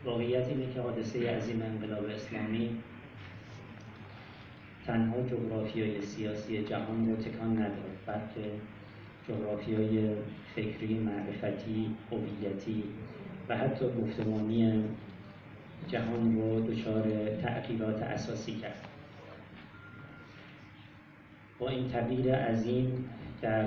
واقعیت اینه که حادثه عظیم انقلاب اسلامی تنها جغرافیای سیاسی جهان رو تکان نداد، بلکه جغرافیای فکری، معرفتی، هویتی و حتی گفتمانی جهان رو دچار تغییرات اساسی کرد. با این تغییر عظیم در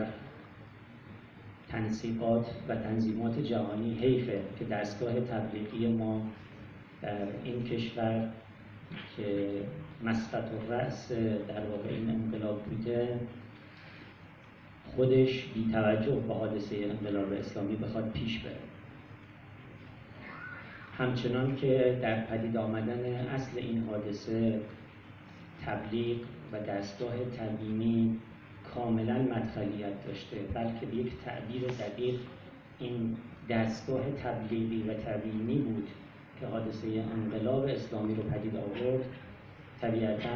تنسیقات و تنظیمات جهانی حیفه که دستگاه تبلیغی ما در این کشور که مسقط الرأس در واقع این انقلاب بوده خودش بی توجه به حادثه انقلاب اسلامی بخواد پیش بره. همچنان که در پدید آمدن اصل این حادثه تبلیغ و دستگاه تبیینی کاملا مدخلیت داشته، بلکه به یک تعبیر دقیق این دستگاه تبلیغی و تبیینی بود که حادثه انقلاب اسلامی رو پدید آورد. طبیعتاً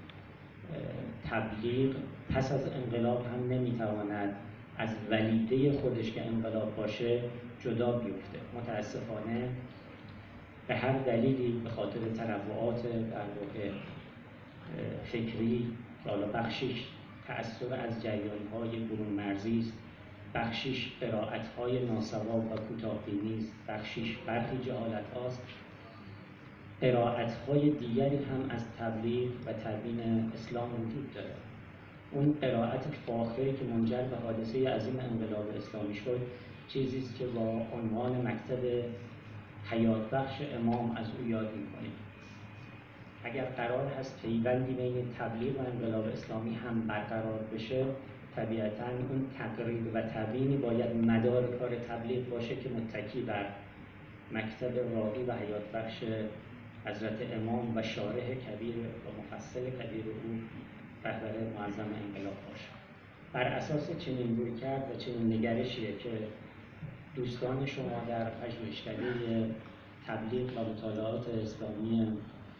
تبلیغ پس از انقلاب هم نمیتواند از ولیده خودش که انقلاب باشه جدا بیفته. متاسفانه به هر دلیلی به خاطر تنوعات در واقع فکری که حالا بخشش تأثیر از جریان‌های برون مرزی است، بخشش قرائت‌های ناسواب و کوتاه‌بینی است، بخشش برخی جهالت‌هاست، قرائت‌های دیگری هم از تبلیغ و تبیین اسلام وجود داره. اون قرائت فاخری که منجر به حادثه عظیم انقلاب اسلامی شد چیزی است که با عنوان مکتب حیات بخش امام از او یاد می‌کنیم. اگر قرار هست پیوندی بین تبلیغ و انقلاب اسلامی هم برقرار بشه، طبیعتاً اون تقریر و تبیینی باید مدار کار تبلیغ باشه که متکی بر مکتب راقی و حیات بخش حضرت امام و شارح کبیر و مفصل کبیر او رهبر معظم انقلاب باشه. بر اساس چنین رویکرد و چنین نگرشیه که دوستان شما در پژوهشکده تبلیغ و مطالعات اسلامی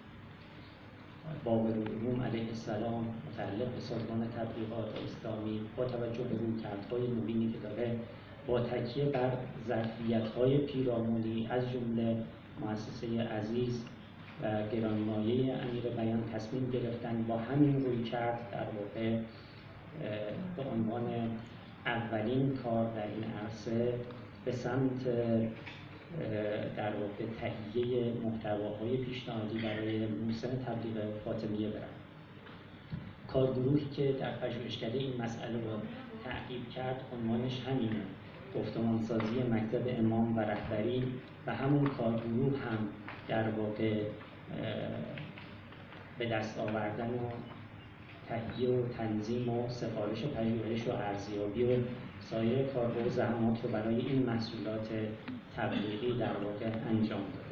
باقرالعلوم علیه السلام متعلق به سازمان تبلیغات اسلامی با توجه به رویکردهای نوینی که داره، با تکیه بر ظرفیت‌های پیرامونی از جمله مؤسسه عزیز و گرانمایه امیر بیان تصمیم گرفتن با همین رویکرد در واقع به عنوان اولین کار در این عرصه به سمت در واقع تهیه محتواهای پیشنهادی برای موسم تبلیغ فاطمیه برن. کارگروهی که در پژوهشکده این مسئله رو تعقیب کرد عنوانش همینه، گفتمانسازی مکتب امام و رهبری، و همون کارگروه هم در واقع به دست آوردن و تهیه و تنظیم و سفارش پژوهش و ارزیابی و سایر کارها و زحمات رو برای این محصولات تبلیغی در واقع انجام داد.